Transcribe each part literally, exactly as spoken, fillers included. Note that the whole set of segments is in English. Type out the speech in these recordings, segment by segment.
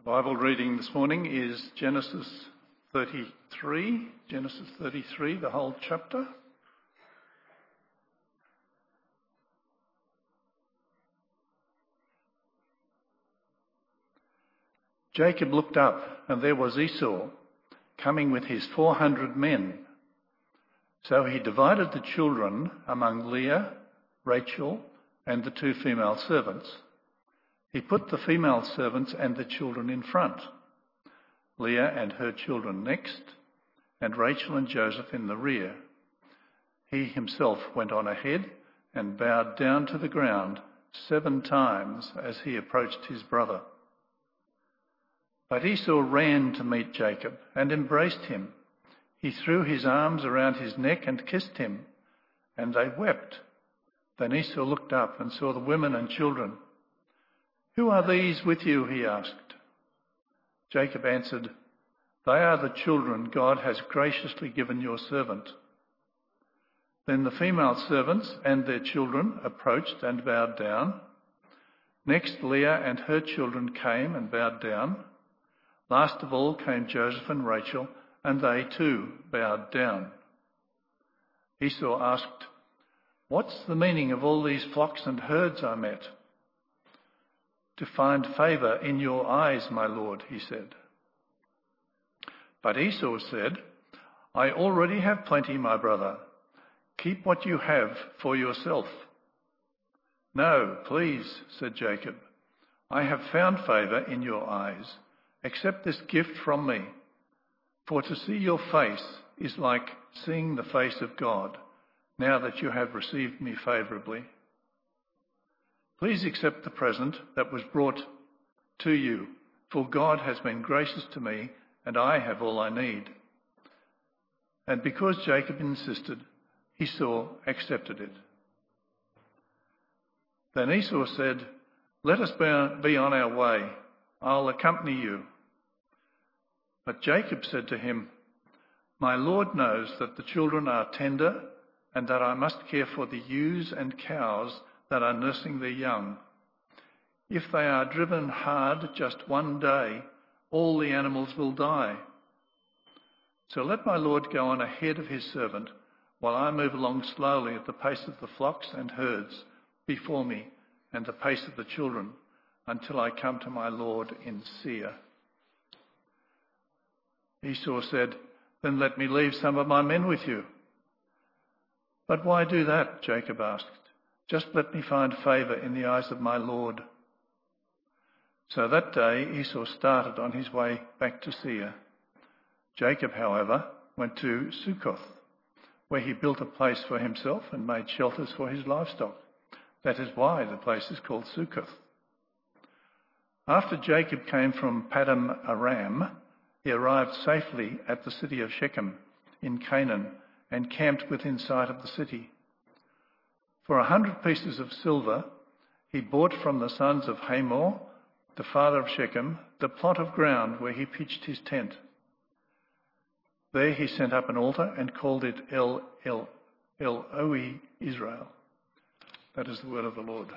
Bible reading this morning is Genesis thirty-three, Genesis thirty-three, the whole chapter. Jacob looked up, and there was Esau coming with his four hundred men. So he divided the children among Leah, Rachel, and the two female servants. He put the female servants and the children in front, Leah and her children next, and Rachel and Joseph in the rear. He himself went on ahead and bowed down to the ground seven times as he approached his brother. But Esau ran to meet Jacob and embraced him. He threw his arms around his neck and kissed him, and they wept. Then Esau looked up and saw the women and children. "Who are these with you?" he asked. Jacob answered, "They are the children God has graciously given your servant." Then the female servants and their children approached and bowed down. Next, Leah and her children came and bowed down. Last of all came Joseph and Rachel, and they too bowed down. Esau asked, "What's the meaning of all these flocks and herds I met?" "To find favour in your eyes, my lord," he said. But Esau said, "I already have plenty, my brother. Keep what you have for yourself." "No, please," said Jacob. "I have found favour in your eyes. Accept this gift from me. For to see your face is like seeing the face of God, now that you have received me favourably. Please accept the present that was brought to you, for God has been gracious to me, and I have all I need." And because Jacob insisted, Esau accepted it. Then Esau said, "Let us be on our way. I'll accompany you." But Jacob said to him, "My Lord knows that the children are tender, and that I must care for the ewes and cows that are nursing their young. If they are driven hard just one day, all the animals will die. So let my Lord go on ahead of his servant, while I move along slowly at the pace of the flocks and herds before me, and the pace of the children, until I come to my Lord in Seir." Esau said, "Then let me leave some of my men with you." "But why do that?" Jacob asked. "Just let me find favour in the eyes of my Lord." So that day Esau started on his way back to Seir. Jacob, however, went to Succoth, where he built a place for himself and made shelters for his livestock. That is why the place is called Succoth. After Jacob came from Paddan Aram, he arrived safely at the city of Shechem in Canaan and camped within sight of the city. For a hundred pieces of silver, he bought from the sons of Hamor, the father of Shechem, the plot of ground where he pitched his tent. There he set up an altar and called it El El Eloi Israel. That is the word of the Lord.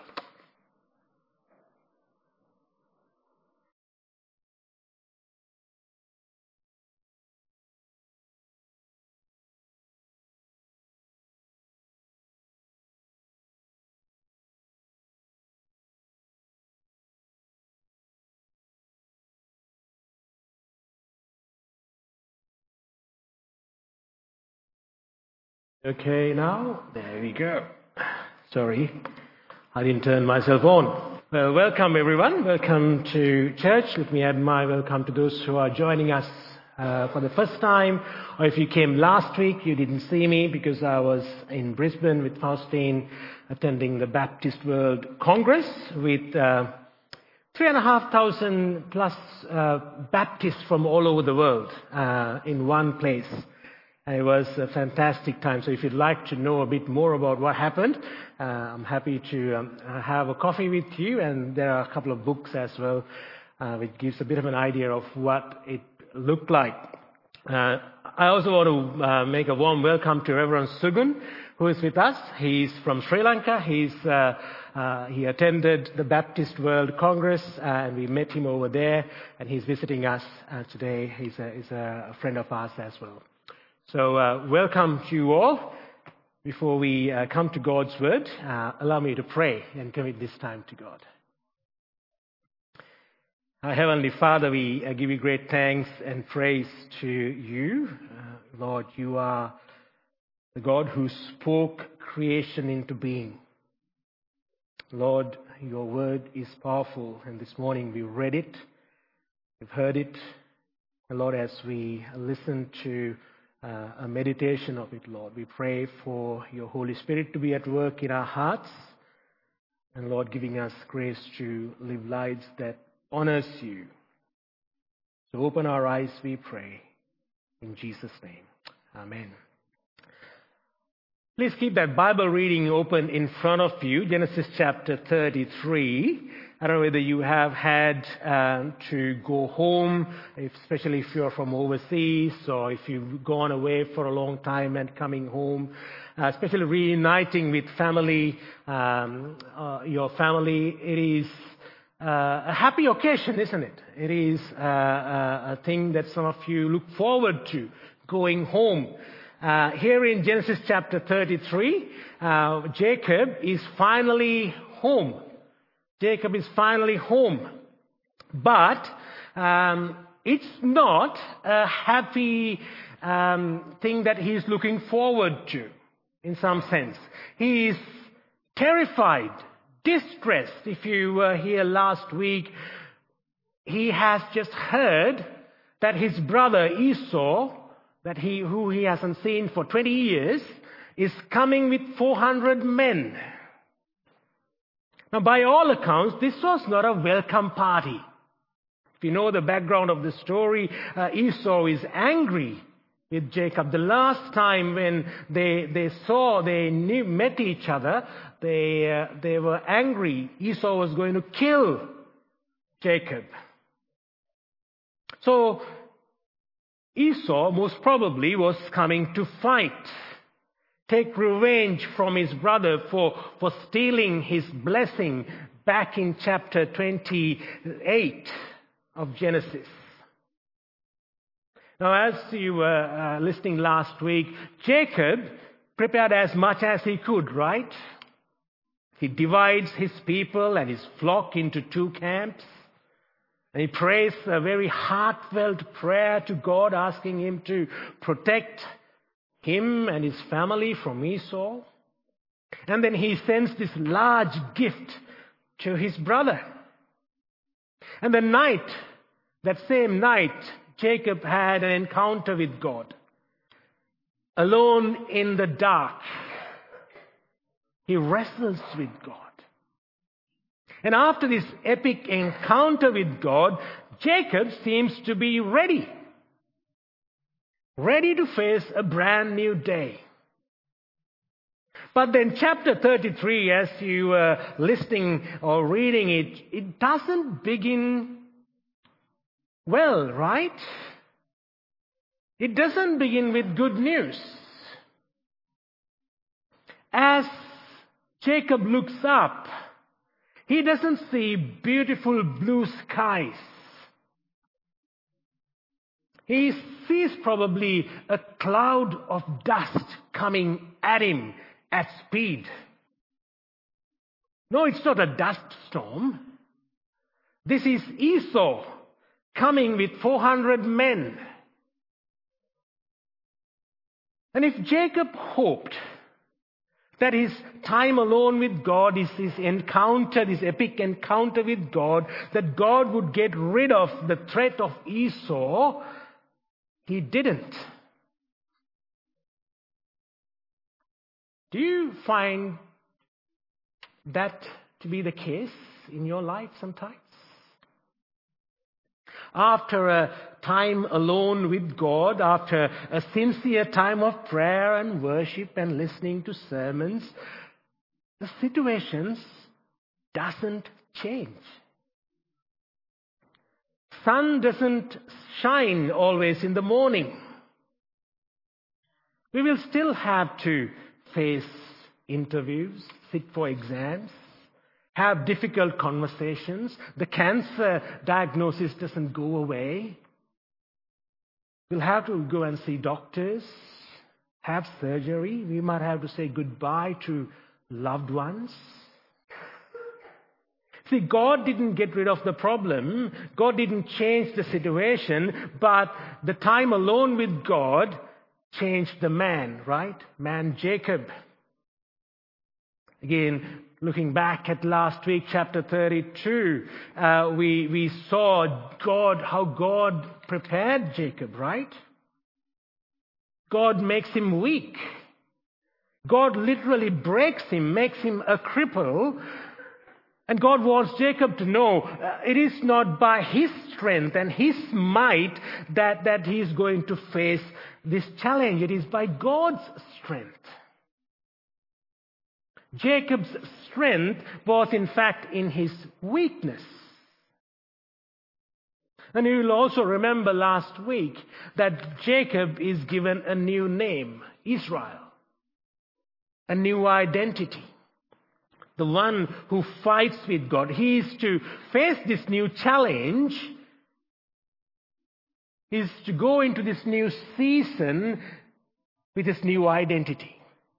Okay, now, there we go. Sorry, I didn't turn myself on. Well, welcome everyone. Welcome to church. Let me add my welcome to those who are joining us uh, for the first time. Or if you came last week, you didn't see me because I was in Brisbane with Faustine attending the Baptist World Congress with uh, three and a half thousand plus uh, Baptists from all over the world uh, in one place. It was a fantastic time. So if you'd like to know a bit more about what happened, uh, I'm happy to um, have a coffee with you. And there are a couple of books as well, uh, which gives a bit of an idea of what it looked like. Uh, I also want to uh, make a warm welcome to Reverend Sugun, who is with us. He's from Sri Lanka. He's uh, uh, he attended the Baptist World Congress, uh, and we met him over there, and he's visiting us uh, today. He's a, he's a friend of ours as well. So uh, welcome to you all. Before we uh, come to God's Word, uh, allow me to pray and commit this time to God. Our Heavenly Father, we uh, give you great thanks and praise to you. Uh, Lord, you are the God who spoke creation into being. Lord, your word is powerful, and this morning we read it, we've heard it. And Lord, as we listen to uh, a meditation of it, Lord, we pray for your Holy Spirit to be at work in our hearts, and Lord, giving us grace to live lives that honors you. So open our eyes, we pray. In Jesus' name, amen. Please keep that Bible reading open in front of you, Genesis chapter thirty-three. I don't know whether you have had um, to go home, especially if you're from overseas, or if you've gone away for a long time and coming home, uh, especially reuniting with family, um, uh, your family. It is Uh, a happy occasion, isn't it? It is uh, uh, a thing that some of you look forward to, going home. Uh, here in Genesis chapter thirty-three, uh, Jacob is finally home. Jacob is finally home. But um, it's not a happy um, thing that he's looking forward to, in some sense. He is terrified, distressed. If you were here last week, he has just heard that his brother Esau, that he, who he hasn't seen for twenty years, is coming with four hundred men. Now, by all accounts, this was not a welcome party. If you know the background of the story, uh, Esau is angry with Jacob. The last time when they they saw, they knew, met each other, they uh, they were angry. Esau was going to kill Jacob. So Esau most probably was coming to fight, take revenge from his brother for, for stealing his blessing back in chapter twenty-eight of Genesis. Now, as you were uh, listening last week, Jacob prepared as much as he could, right? He divides his people and his flock into two camps. And he prays a very heartfelt prayer to God, asking him to protect him and his family from Esau. And then he sends this large gift to his brother. And the night, that same night, Jacob had an encounter with God. Alone in the dark, he wrestles with God. And after this epic encounter with God, Jacob seems to be ready. Ready to face a brand new day. But then chapter thirty-three, as you were listening or reading it, it doesn't begin well, right? It doesn't begin with good news. As Jacob looks up, he doesn't see beautiful blue skies. He sees probably a cloud of dust coming at him at speed. No, it's not a dust storm. This is Esau coming with four hundred men. And if Jacob hoped that his time alone with God, his, his encounter, this epic encounter with God, that God would get rid of the threat of Esau, he didn't. Do you find that to be the case in your life sometimes? After a time alone with God, after a sincere time of prayer and worship and listening to sermons, the situations doesn't change. Sun doesn't shine always in the morning. We will still have to face interviews, sit for exams, have difficult conversations. The cancer diagnosis doesn't go away. We'll have to go and see doctors, have surgery. We might have to say goodbye to loved ones. See, God didn't get rid of the problem. God didn't change the situation, but the time alone with God changed the man, right? Man Jacob. Again, looking back at last week, chapter thirty-two, uh, we, we saw God, how God prepared Jacob, right? God makes him weak. God literally breaks him, makes him a cripple. And God wants Jacob to know uh, it is not by his strength and his might that, that he is going to face this challenge. It is by God's strength. Jacob's strength was in fact in his weakness. And you will also remember last week that Jacob is given a new name, Israel, a new identity. The one who fights with God. He is to face this new challenge. He is to go into this new season with his new identity.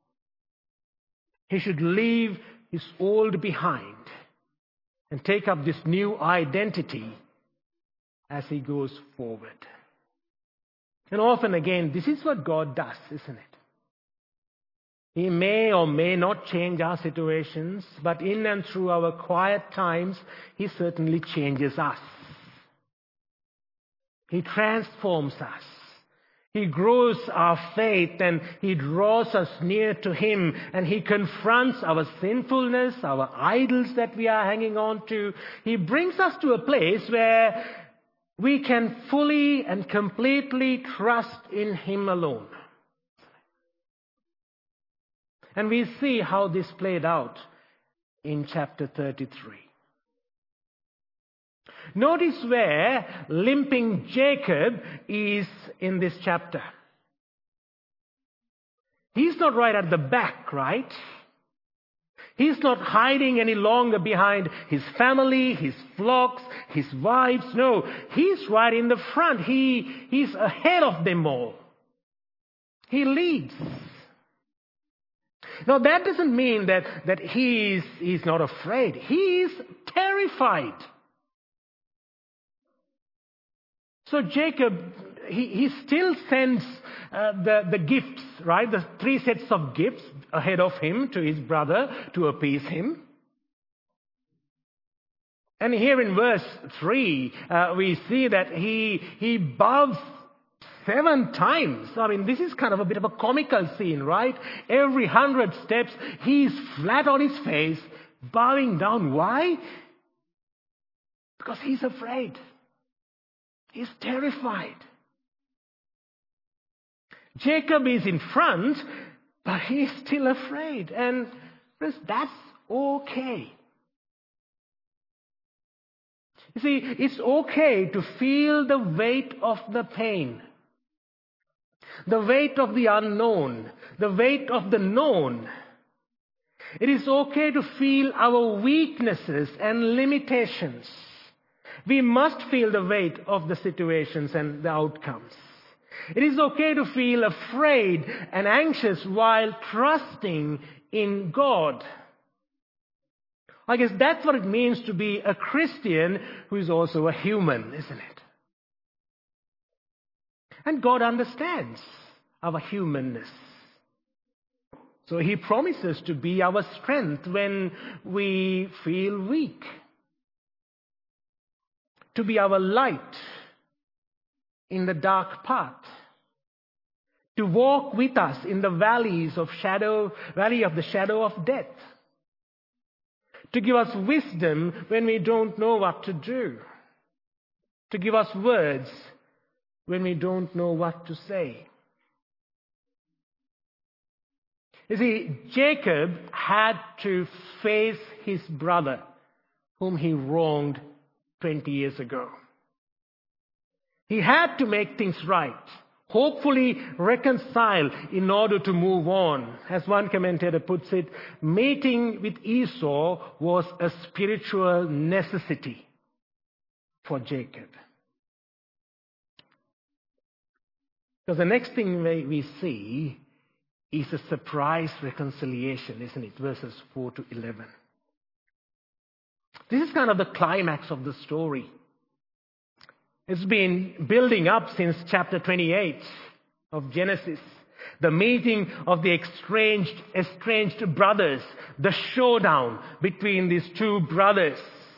He should leave his old behind and take up this new identity as he goes forward. And often again, this is what God does, isn't it? He may or may not change our situations, but in and through our quiet times, He certainly changes us. He transforms us. He grows our faith and He draws us near to Him, and He confronts our sinfulness, our idols that we are hanging on to. He brings us to a place where we can fully and completely trust in Him alone. And we see how this played out in chapter thirty-three. Notice where limping Jacob is in this chapter. He's not right at the back, right? He's not hiding any longer behind his family, his flocks, his wives. No, he's right in the front. He, he's ahead of them all. He leads. Now, that doesn't mean that, that he is he's not afraid. He is terrified. So Jacob, he, he still sends uh, the, the gifts, right? The three sets of gifts ahead of him to his brother to appease him. And here in verse three, uh, we see that he, he bows seven times. I mean, this is kind of a bit of a comical scene, right? Every hundred steps, he's flat on his face, bowing down. Why? Because he's afraid. He's terrified. Jacob is in front, but he's still afraid. And that's okay. You see, it's okay to feel the weight of the pain. The weight of the unknown, the weight of the known. It is okay to feel our weaknesses and limitations. We must feel the weight of the situations and the outcomes. It is okay to feel afraid and anxious while trusting in God. I guess that's what it means to be a Christian who is also a human, isn't it? And God understands our humanness. So He promises to be our strength when we feel weak. To be our light in the dark path. To walk with us in the valleys of shadow, valley of the shadow of death. To give us wisdom when we don't know what to do. To give us words when we don't know what to say. You see, Jacob had to face his brother, whom he wronged twenty years ago. He had to make things right, hopefully reconcile in order to move on. As one commentator puts it, mating with Esau was a spiritual necessity for Jacob. Because the next thing we see is a surprise reconciliation, isn't it? Verses four to eleven. This is kind of the climax of the story. It's been building up since chapter twenty-eight of Genesis. The meeting of the estranged, estranged brothers. The showdown between these two brothers.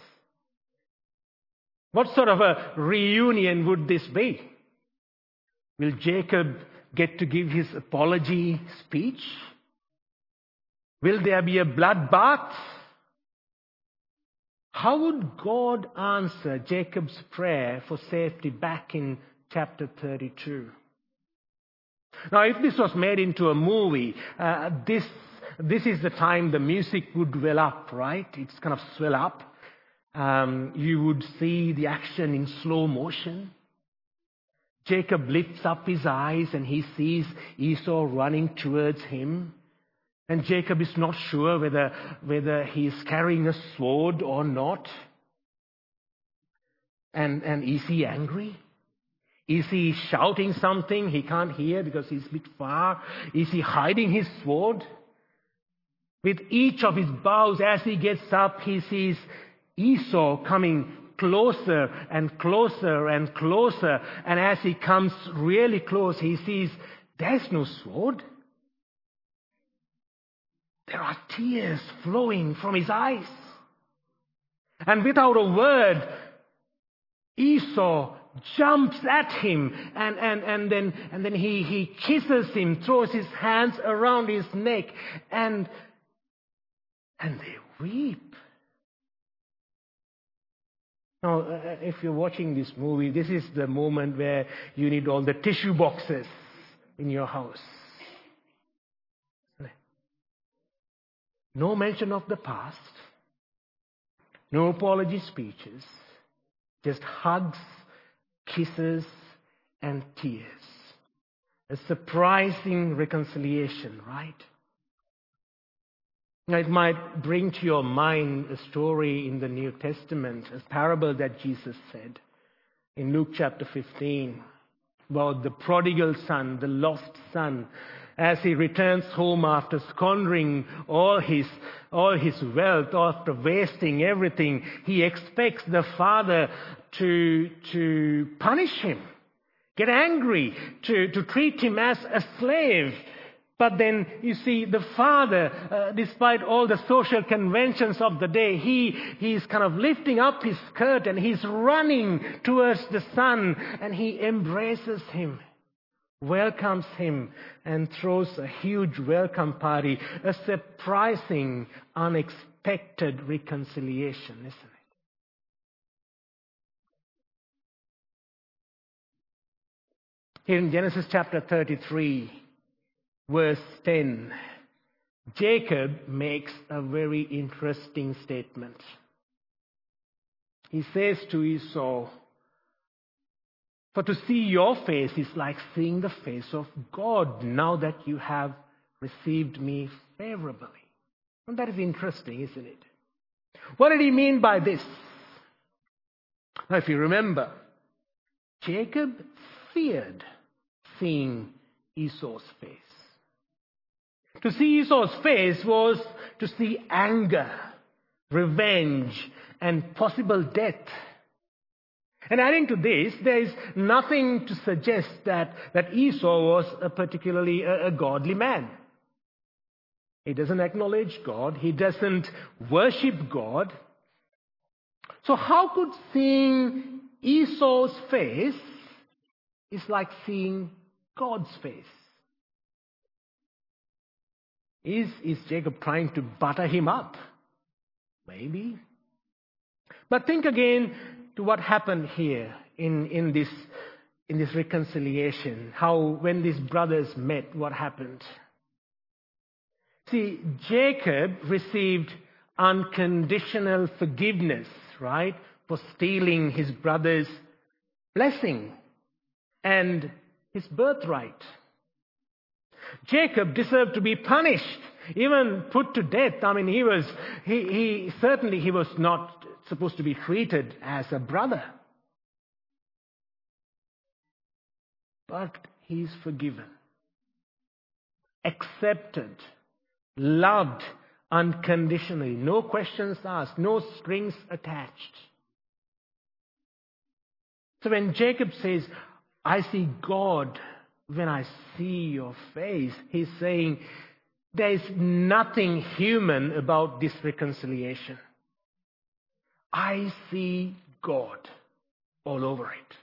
What sort of a reunion would this be? Will Jacob get to give his apology speech? Will there be a bloodbath? How would God answer Jacob's prayer for safety back in chapter thirty-two? Now, if this was made into a movie, uh, this, this is the time the music would well up, right? It's kind of swell up. Um, you would see the action in slow motion. Jacob lifts up his eyes and he sees Esau running towards him. And Jacob is not sure whether, whether he is carrying a sword or not. And, and is he angry? Is he shouting something he can't hear because he's a bit far? Is he hiding his sword? With each of his bows, as he gets up, he sees Esau coming closer and closer and closer. And as he comes really close, he sees there's no sword. There are tears flowing from his eyes. And without a word, Esau jumps at him and, and, and then, and then he, he kisses him, throws his hands around his neck, and, and they weep. Now, uh, if you're watching this movie, this is the moment where you need all the tissue boxes in your house. No mention of the past. No apology speeches. Just hugs, kisses, and tears. A surprising reconciliation, right? Now, it might bring to your mind a story in the New Testament, a parable that Jesus said in Luke chapter fifteen about the prodigal son, the lost son. As he returns home after squandering all his, all his wealth, after wasting everything, he expects the father to, to punish him, get angry, to, to treat him as a slave. But then, you see, the father, uh, despite all the social conventions of the day, he, he's kind of lifting up his skirt and he's running towards the son and he embraces him, welcomes him, and throws a huge welcome party. A surprising, unexpected reconciliation, isn't it? Here in Genesis chapter thirty-three, verse ten, Jacob makes a very interesting statement. He says to Esau, "For to see your face is like seeing the face of God, now that you have received me favorably." And that is interesting, isn't it? What did he mean by this? Now, if you remember, Jacob feared seeing Esau's face. To see Esau's face was to see anger, revenge, and possible death. And adding to this, there is nothing to suggest that, that Esau was a particularly a, a godly man. He doesn't acknowledge God. He doesn't worship God. So how could seeing Esau's face is like seeing God's face? Is, is Jacob trying to butter him up? Maybe. But think again to what happened here in, in, this, in this reconciliation. How when these brothers met, what happened? See, Jacob received unconditional forgiveness, right, for stealing his brother's blessing. And his birthright. Jacob deserved to be punished, even put to death. I mean, he was, he, he certainly he was not supposed to be treated as a brother. But he's forgiven, accepted, loved unconditionally, no questions asked, no strings attached. So when Jacob says, I see God when I see your face, he's saying there is nothing human about this reconciliation. I see God all over it.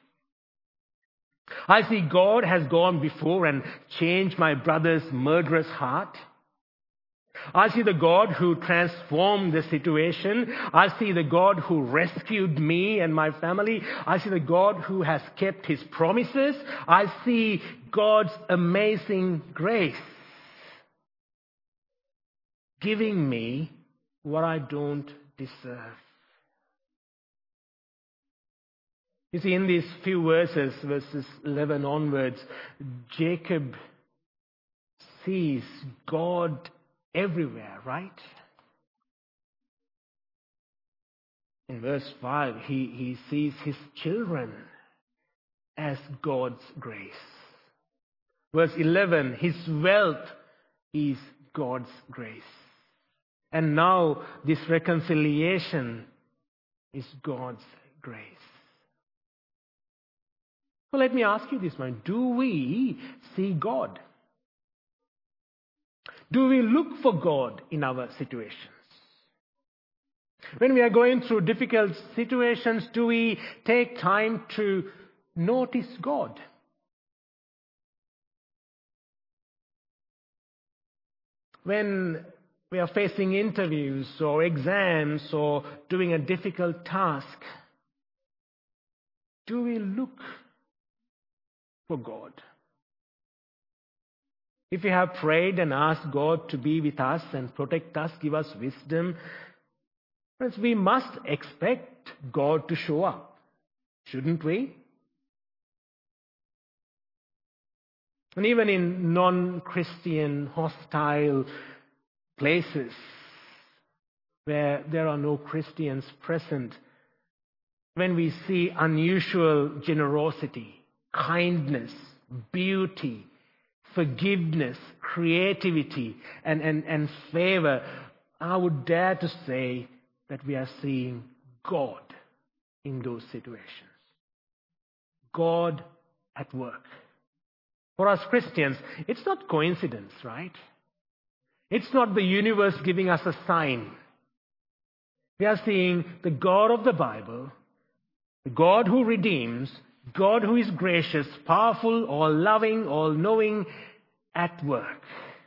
I see God has gone before and changed my brother's murderous heart. I see the God who transformed the situation. I see the God who rescued me and my family. I see the God who has kept his promises. I see God's amazing grace, giving me what I don't deserve. You see, in these few verses, verses eleven onwards, Jacob sees God everywhere, right? In verse five, he, he sees his children as God's grace. Verse eleven, his wealth is God's grace. And now this reconciliation is God's grace. So let me ask you this one. Do we see God? Do we look for God in our situations? When we are going through difficult situations, do we take time to notice God? When we are facing interviews or exams or doing a difficult task, do we look for God? If we have prayed and asked God to be with us and protect us, give us wisdom, friends, we must expect God to show up, shouldn't we? And even in non-Christian, hostile places where there are no Christians present, when we see unusual generosity, kindness, beauty, forgiveness, creativity, and, and, and favor, I would dare to say that we are seeing God in those situations. God at work. For us Christians, it's not coincidence, right? It's not the universe giving us a sign. We are seeing the God of the Bible, the God who redeems, God who is gracious, powerful, all-loving, all-knowing, at work.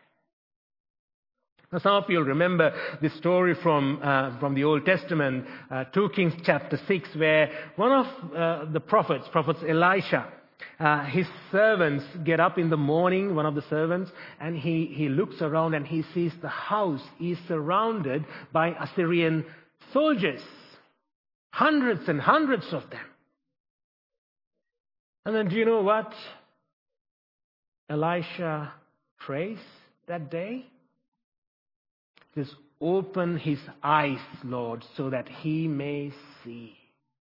Now, some of you will remember this story from uh, from the Old Testament, uh, two Kings chapter six, where one of uh, the prophets, prophets Elisha, uh, his servants get up in the morning, one of the servants, and he, he looks around and he sees the house is surrounded by Assyrian soldiers, hundreds and hundreds of them. And then do you know what Elisha prays that day? He says, open his eyes, Lord, so that he may see.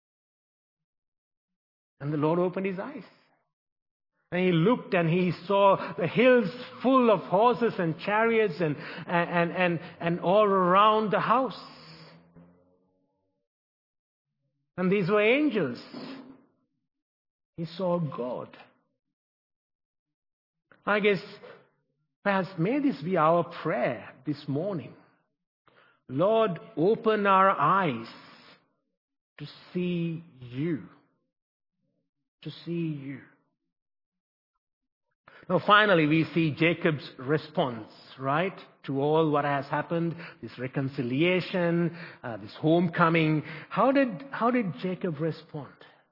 And the Lord opened his eyes. And he looked and he saw the hills full of horses and chariots and, and, and, and all around the house. And these were angels. He saw God. I guess perhaps may this be our prayer this morning. Lord, open our eyes to see you. To see you. Now finally we see Jacob's response, right, to all what has happened, this reconciliation, uh, this homecoming. How did, how did Jacob respond?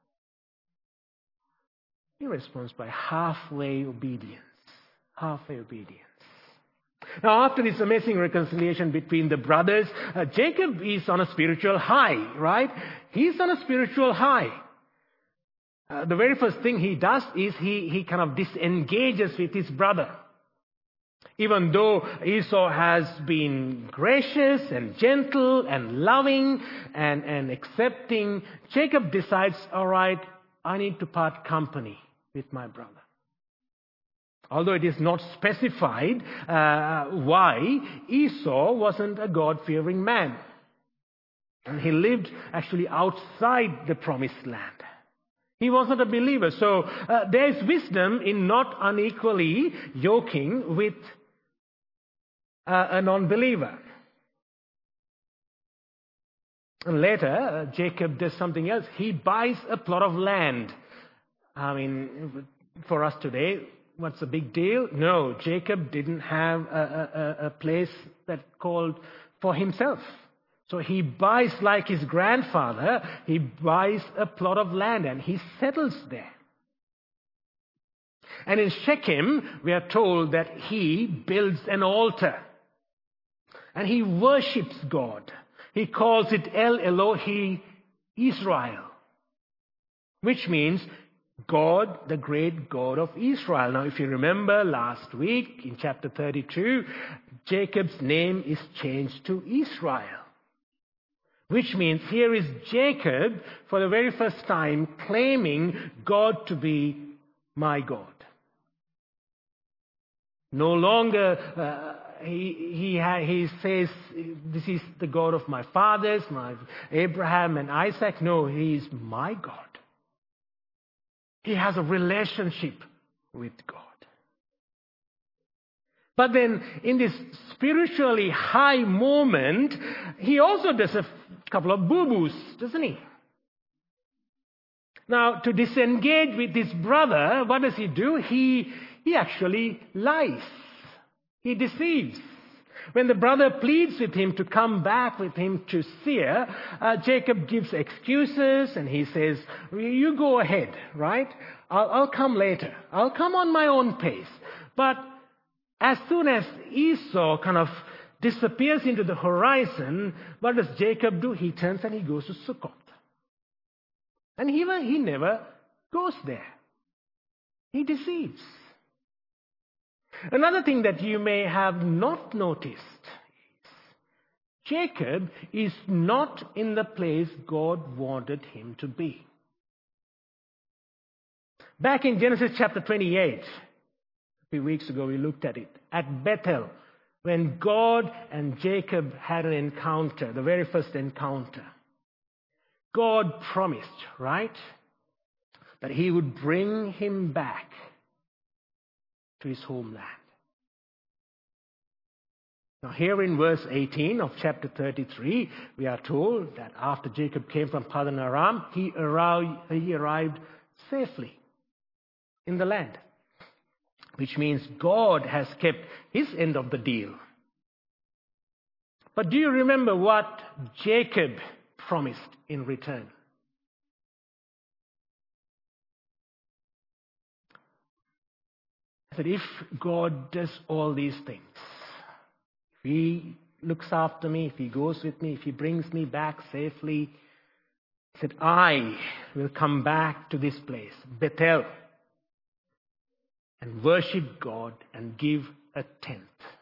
He responds by halfway obedience. Halfway obedience. Now, after this amazing reconciliation between the brothers, uh, Jacob is on a spiritual high, right? He's on a spiritual high. Uh, the very first thing he does is he, he kind of disengages with his brother. Even though Esau has been gracious and gentle and loving and, and accepting, Jacob decides, all right, I need to part company with my brother. Although it is not specified uh, why, Esau wasn't a God-fearing man. And he lived actually outside the promised land. He wasn't a believer. So uh, there is wisdom in not unequally yoking with uh, a non-believer. And later, uh, Jacob does something else. He buys a plot of land. I mean, for us today, what's the big deal? No, Jacob didn't have a, a, a place that called for himself. So he buys, like his grandfather, he buys a plot of land and he settles there. And in Shechem, we are told that he builds an altar. And he worships God. He calls it El Elohi Israel, which means God, the great God of Israel. Now, if you remember last week in chapter thirty-two, Jacob's name is changed to Israel, which means here is Jacob for the very first time claiming God to be my God. No longer uh, he he, ha, he says, this is the God of my fathers, my Abraham and Isaac. No, he is my God. He has a relationship with God. But then in this spiritually high moment, he also does a couple of boo-boos, doesn't he? Now, to disengage with his brother, what does he do? He, he actually lies. He deceives. When the brother pleads with him to come back with him to Seir, uh, Jacob gives excuses and he says, you go ahead, right? I'll, I'll come later. I'll come on my own pace. But as soon as Esau kind of disappears into the horizon, what does Jacob do? He turns and he goes to Sukkot. And he, he never goes there. He deceives. Another thing that you may have not noticed is Jacob is not in the place God wanted him to be. Back in Genesis chapter twenty-eight, a few weeks ago we looked at it, at Bethel, when God and Jacob had an encounter, the very first encounter. God promised, right, that he would bring him back to his homeland. Now here in verse eighteen of chapter thirty-three, we are told that after Jacob came from Padan Aram, he arrived, he arrived safely in the land, which means God has kept his end of the deal. But do you remember what Jacob promised in return? That if God does all these things, if he looks after me, if he goes with me, if he brings me back safely, he said, I will come back to this place, Bethel, and worship God and give a tenth.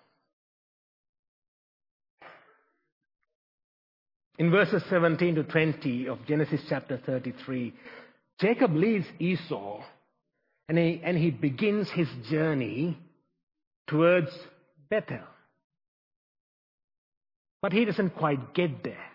In verses seventeen to twenty of Genesis chapter thirty-three, Jacob leaves Esau and he, and he begins his journey towards Bethel. But he doesn't quite get there.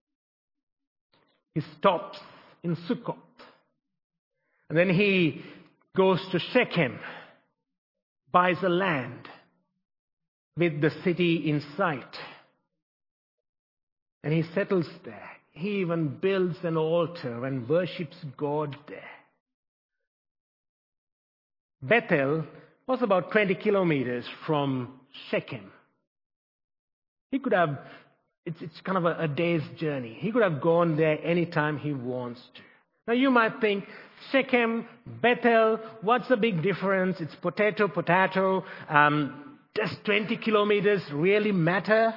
He stops in Sukkot. And then he goes to Shechem, buys a land with the city in sight. And he settles there. He even builds an altar and worships God there. Bethel was about twenty kilometers from Shechem. He could have, it's, it's kind of a, a day's journey. He could have gone there anytime he wants to. Now you might think, Shechem, Bethel, what's the big difference? It's potato, potato. Um, does twenty kilometers really matter?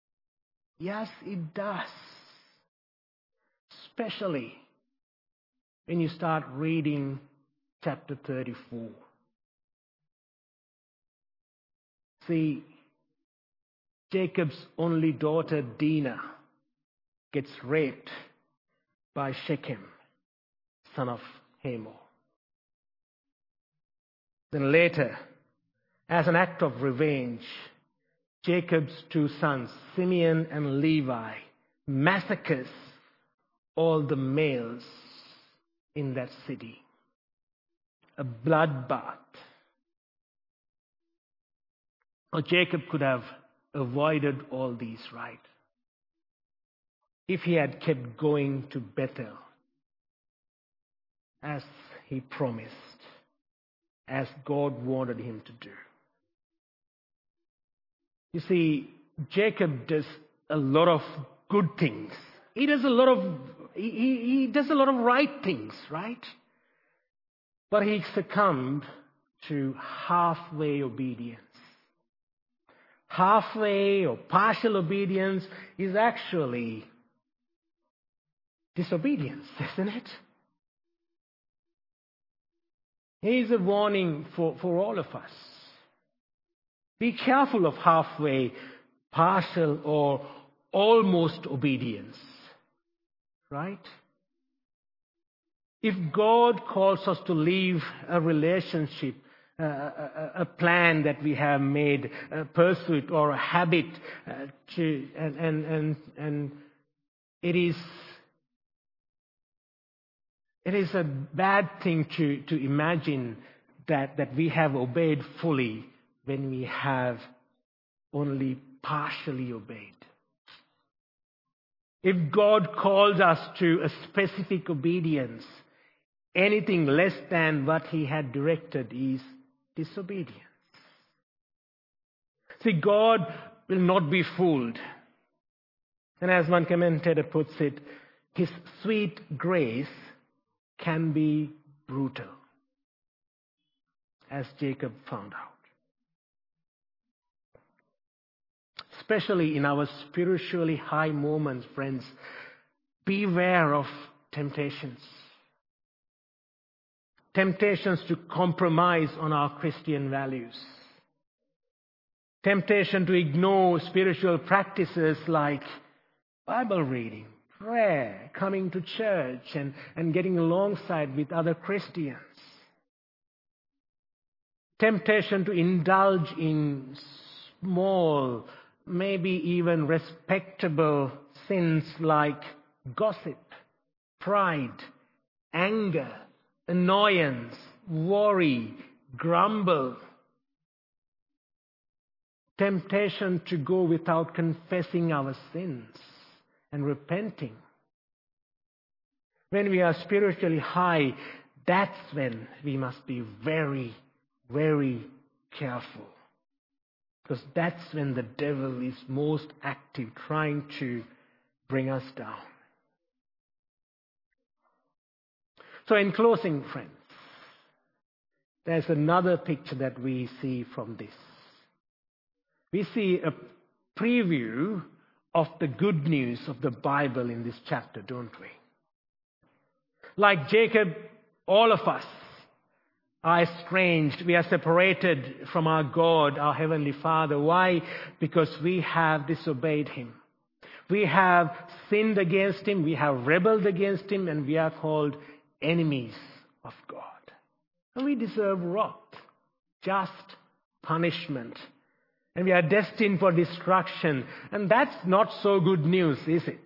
Yes, it does. Especially when you start reading chapter thirty-four. See, Jacob's only daughter Dinah gets raped by Shechem, son of Hamor. Then later, as an act of revenge, Jacob's two sons, Simeon and Levi, massacres all the males in that city. A bloodbath. Or Jacob could have avoided all these, right? If he had kept going to Bethel, as he promised, as God wanted him to do. You see, Jacob does a lot of good things. He does a lot of he, he, he does a lot of right things, right? But he succumbed to halfway obedience. Halfway or partial obedience is actually disobedience, isn't it? Here's a warning for, for all of us. Be careful of halfway, partial, or almost obedience. Right? If God calls us to leave a relationship, uh, a, a plan that we have made, a pursuit or a habit, uh, to, and, and, and, and it is it is a bad thing to, to imagine that, that we have obeyed fully when we have only partially obeyed. If God calls us to a specific obedience, anything less than what He had directed is disobedience. See, God will not be fooled. And as one commentator puts it, His sweet grace can be brutal, as Jacob found out. Especially in our spiritually high moments, friends, beware of temptations. Temptations to compromise on our Christian values. Temptation to ignore spiritual practices like Bible reading, prayer, coming to church, and, and getting alongside with other Christians. Temptation to indulge in small, maybe even respectable sins like gossip, pride, anger, annoyance, worry, grumble. Temptation to go without confessing our sins and repenting. When we are spiritually high, that's when we must be very, very careful. Because that's when the devil is most active, trying to bring us down. So in closing, friends, there's another picture that we see from this. We see a preview of the good news of the Bible in this chapter, don't we? Like Jacob, all of us are estranged. We are separated from our God, our Heavenly Father. Why? Because we have disobeyed Him. We have sinned against Him. We have rebelled against Him, and we are called enemies of God. And we deserve wrath, just punishment. And we are destined for destruction. And that's not so good news, is it?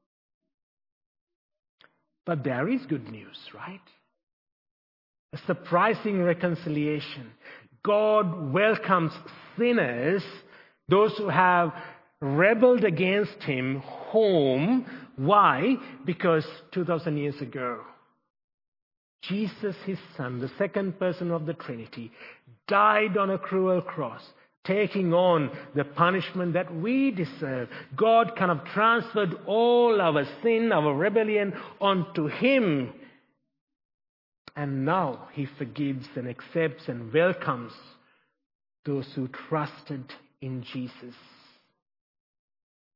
But there is good news, right? A surprising reconciliation. God welcomes sinners, those who have rebelled against Him, home. Why? Because two thousand years ago, Jesus, His Son, the second person of the Trinity, died on a cruel cross, taking on the punishment that we deserve. God kind of transferred all our sin, our rebellion onto Him. And now He forgives and accepts and welcomes those who trusted in Jesus.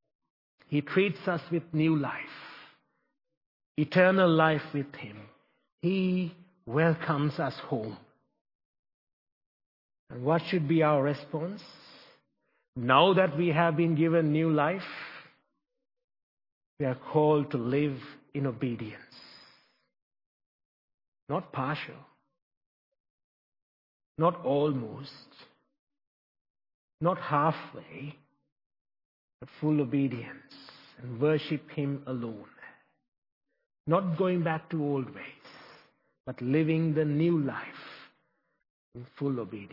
He treats us with new life, eternal life with Him, He welcomes us home. And what should be our response? Now that we have been given new life, we are called to live in obedience. Not partial, not almost, not halfway, but full obedience and worship Him alone. Not going back to old ways, but living the new life in full obedience.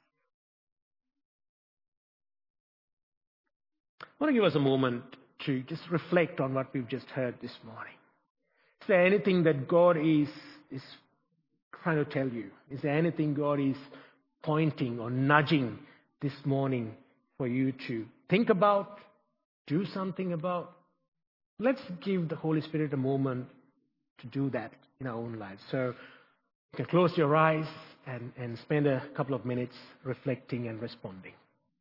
I want to give us a moment to just reflect on what we've just heard this morning. Is there anything that God is, is trying to tell you? Is there anything God is pointing or nudging this morning for you to think about, do something about? Let's give the Holy Spirit a moment to do that in our own lives. So you can close your eyes and, and spend a couple of minutes reflecting and responding.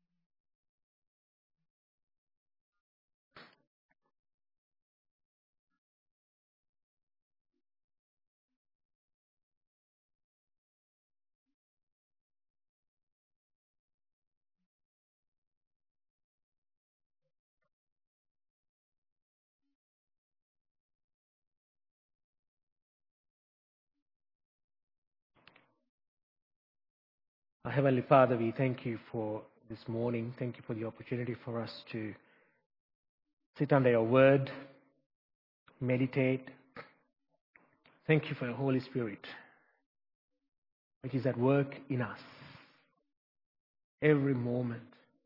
Our Heavenly Father, we thank you for this morning. Thank you for the opportunity for us to sit under your word, meditate. Thank you for your Holy Spirit, which is at work in us every moment.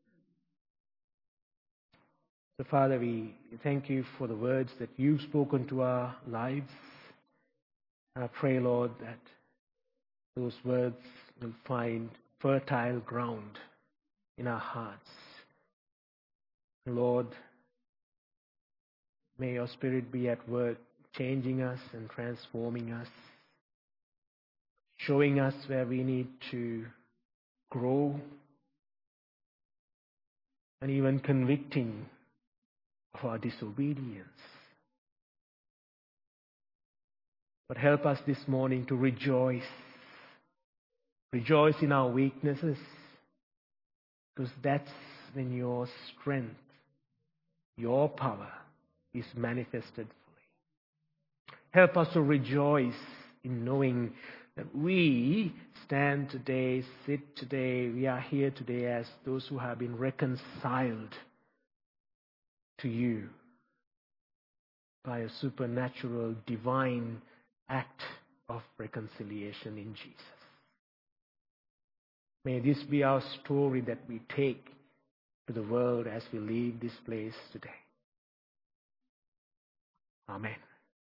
So, Father, we thank you for the words that you've spoken to our lives. I pray, Lord, that those words will find fertile ground in our hearts. Lord, may your Spirit be at work, changing us and transforming us, showing us where we need to grow, and even convicting of our disobedience. But help us this morning to rejoice. Rejoice in our weaknesses, because that's when your strength, your power is manifested fully. Help us to rejoice in knowing that we stand today, sit today, we are here today as those who have been reconciled to you by a supernatural, divine act of reconciliation in Jesus. May this be our story that we take to the world as we leave this place today. Amen.